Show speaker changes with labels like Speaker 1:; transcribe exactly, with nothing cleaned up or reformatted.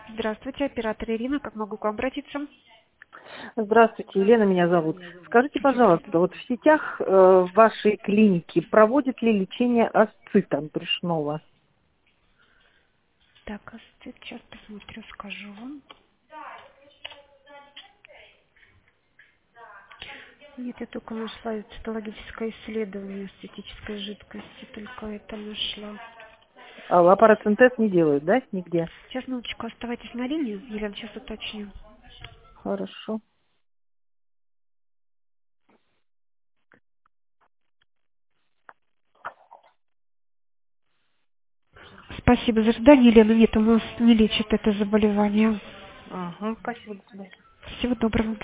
Speaker 1: Здравствуйте, оператор Ирина. Как могу к вам обратиться?
Speaker 2: Здравствуйте, Елена меня зовут. Скажите, пожалуйста, вот в сетях э, вашей клиники проводит ли лечение асцитом брюшного?
Speaker 1: Так, а сейчас посмотрю, скажу вам. Нет, я только нашла цитологическое исследование эстетической жидкости, только это нашла.
Speaker 2: А аппарат-синтез не делают, да, нигде?
Speaker 1: Сейчас, минуточку, оставайтесь на линии, Елена, сейчас уточню.
Speaker 2: Хорошо.
Speaker 1: Спасибо за ожидание, Елена. Нет, у нас не лечит это заболевание.
Speaker 2: Ага, спасибо, до свидания.
Speaker 1: Всего доброго.